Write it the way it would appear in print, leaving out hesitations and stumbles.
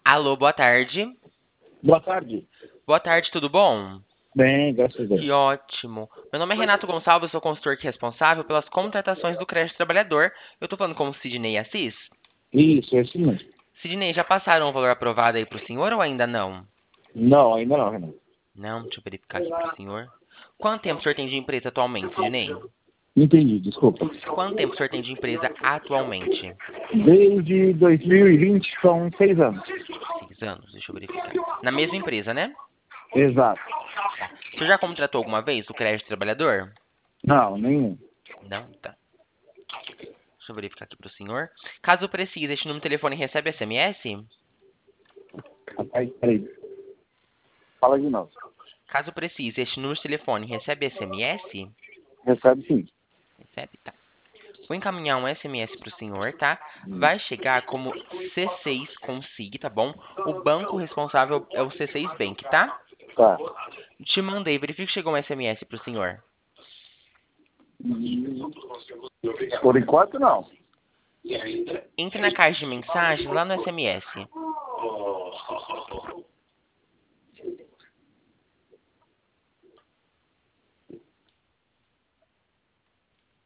Alô, boa tarde. Boa tarde. Boa tarde, tudo bom? Bem, graças a Deus. Que ótimo. Meu nome é Renato Gonçalves, sou consultor aqui responsável pelas contratações do crédito trabalhador. Eu tô falando com o Sidney Assis. Isso, é isso mesmo. Sidney, já passaram o valor aprovado aí pro senhor ou ainda não? Não, ainda não, Renato. Não, deixa eu verificar aqui pro senhor. Quanto tempo o senhor tem de empresa atualmente, Sidney? Entendi, desculpa. Quanto tempo o senhor tem de empresa atualmente? Desde 2020 são 6 anos. 6 anos, deixa eu verificar. Na mesma empresa, né? Exato. Tá. O senhor já contratou alguma vez o crédito trabalhador? Não, nenhum. Não, tá. Deixa eu verificar aqui pro senhor. Caso precise, este número de telefone recebe SMS? Rapaz, peraí. Fala de novo. Caso precise, este número de telefone recebe SMS? Recebe sim. Recebe, tá. Vou encaminhar um SMS pro senhor, tá? Vai chegar como C6 Consig, tá bom? O banco responsável é o C6 Bank, tá? Tá. Te mandei, verifique que chegou um SMS pro senhor. Por enquanto, não. Entre na caixa de mensagem lá no SMS.